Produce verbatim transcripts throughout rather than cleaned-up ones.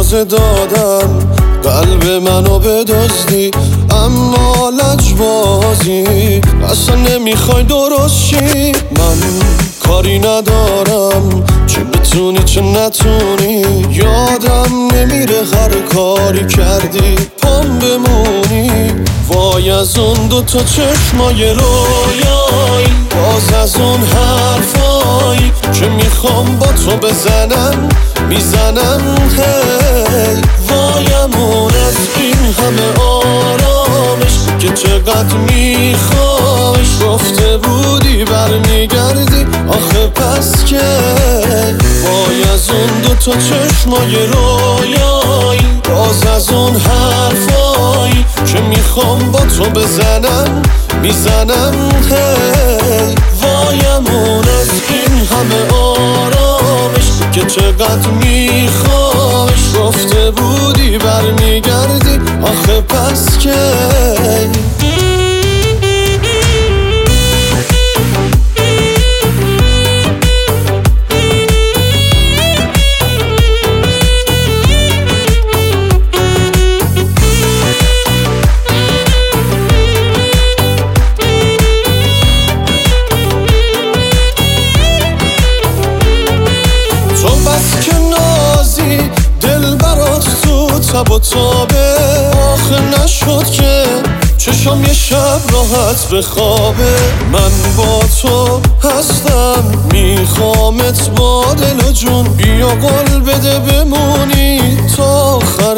اجازه دادم قلب منو بدزدی، اما لجبازی اصلا نمیخوای درست شی. من کاری ندارم، چه بتونی چه نتونی، یادم نمیره هر کاری کردی پام بمونی. وای از اون دو تا چشمای رویایی، باز از اون حرفایی که میخوام با تو بزنم میزنم. هی وایمون از این همه آرامش که چقدر میخوایش، گفته بودی برمیگردی آخه پس که. وای از اون دو تا چشمای رویایی، باز از اون حرفایی که میخوام با تو بزنم میزنم. هی وایمون از این همه آرامش که چقدر میخوایش، گفته بودی برمیگردی آخه پس که. تب و تابه آخه نشد که چشم یه شب راحت بخوابه. من با تو هستم میخوامت با دل و جون، بیا قول بده بمونی تا آخر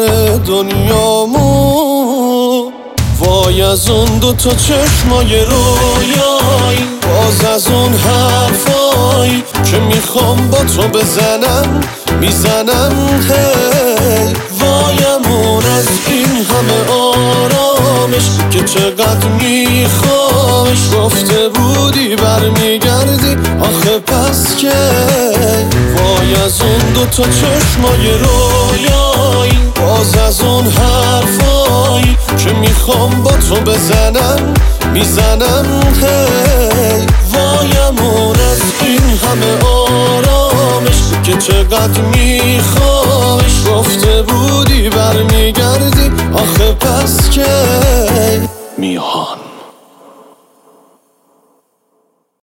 دنیامون. وای از اون دو تا چشمای رویایی، باز از اون حرفایی که میخوام با تو بزنم میزنم. هی وایمون از این همه آرامش که چقدر میخوایش، گفته بودی برمیگردی آخه پس که. وای از اون دو تا چشمای رویایی، باز از اون حرفایی که میخوام با تو بزنم میزنم. هی وایمون از این همه آرامش که چقدر میخوایش، گفته بودی برمیگردی آخه پس که. میهان